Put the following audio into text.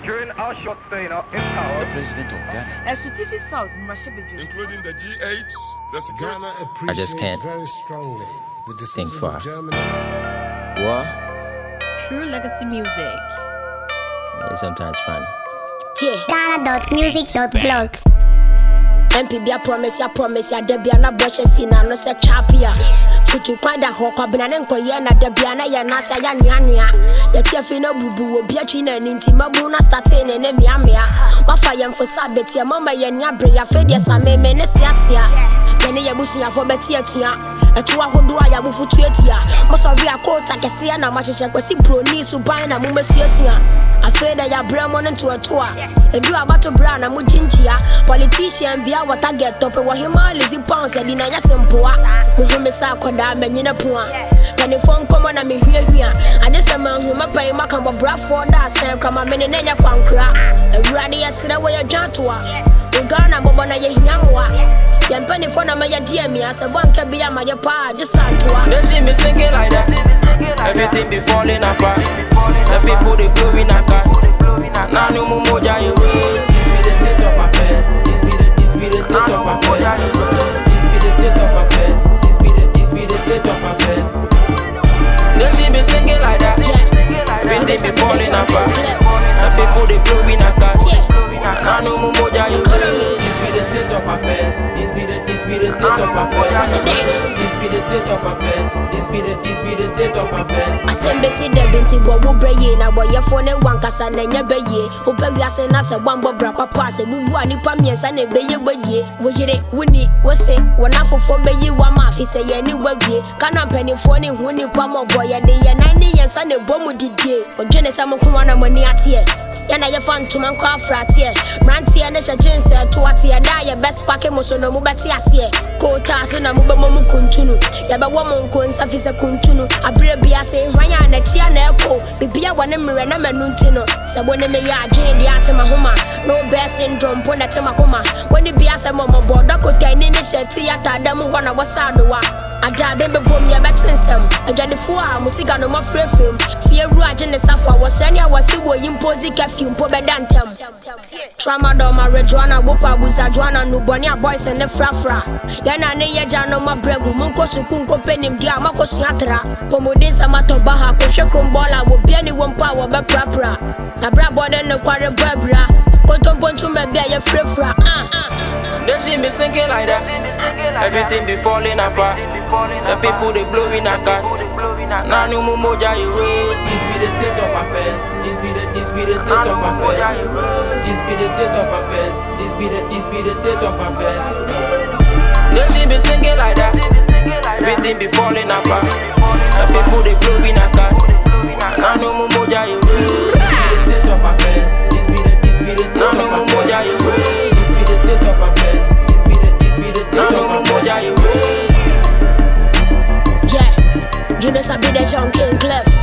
During our short stay in power, the president of Ghana, including the G8, the security. I just can't very strongly the think decision far. of Germany. What? True legacy music. It's sometimes funny. Ghana.music.blog. MPB I promise ya Debbia na brush sina no se chapia. Futu kwanda hokwa bina nko ye na Debbia na ye na sa ya nua. Ye tie fi no bubu wo bia chi na ninti mabu na starting ne miamia. Mafa ye mfo sabeti mama ye nya bre ya fede sa meme ne siasia. Yene ye busu ya fo beti atua. Etu ahodo aya bu futu etia. Mo so ri akota kese ya na macheshe kwesi broni su ban na mu mesuasua. Afeda ya bra mo nto atoa. Edu abato bra na mu jinjia. Politician bia wata get up wa hima lazy pounds e dina ya sempoa. Muhime sa koda menyina poa. Kane phone komo na me hwehwia. Ade se ma hu mapai maka bo bra for da sen kama me ne nya kwankra. Ewrade ya sira wo ya dwantoa. Ugana bobo na ye hiamwa. Yampani for na me ya dia mi asa banka bia ma ye pa just santoa. They see me singing like that. Everything be falling apart. The people they blowing a cat. Now no more moja you waste. This be the state of affairs. This be the state of affairs. This be the state of affairs. This be the state of affairs. They see me singing like that. Everything be falling apart. The people they blowing a cat. Now no more moja you waste. This be the state of affairs. This be the state of affairs. This be the state of affairs. This be the state of affairs. Asembe si debinti bo wo breye na bo ye fo ne wankasa na nya beye. Opa wiase na se bambo bra papa se bubu anipa miensa na beye gbaye. Wo yire wuni wo se wona fofo beye wa ma fi se ye ni wawie. Kana mpanifo ne hu nipa mo bo ye de ye na ne yensa na bomu didie. Odwene sa mo kuma na mani atie. Yana ye fan to man kwa fratie. Mrantie ne chechense to atie da ye best pack mo so no mu beti asie. Ko ta so na mu be mo kuntunu. Ya be wo mo nkonsa fi se kuntunu. Abre bia se hwanya na tia na eko. Bibia wone mre na manunti no. Se wone me ya adwen dia tema homa. No bear syndrome po na tema homa. Wone bia se mo mo bodo ko tani ne sheti ya ta da mu hona wasadowa. Ada bembe bom ya betensem. Adwadefo a musiga no mo frefrem. Fie ru agene safa wo sani a wase wo imposi curfew po bedantem. Trauma do ma rejoana wopa buza joana no boni a boys and the frafra. Yana ne ye jano ma bregu munko suku nko penim dia makosiatra. Pomodin sama to baha ko hwekrom bola wo bia ni wompa wo be prapra. Na bra bode no kware babra. Kontompontu me bia ye frefra. They see me singing like that. Everything be falling apart. The people they blowing a cat. Now no more moja you waste. This be the state of affairs. This be the state of affairs. This be the state of affairs. This be the state of affairs. They see me singing like that. Everything be falling apart. The people they blowing a cat. Now no more moja you waste. This be the state of affairs. This be the state of affairs. Now no more moja you waste. This be the state of affairs. This be the state of affairs. Yeah, Judas I be the John King Clef.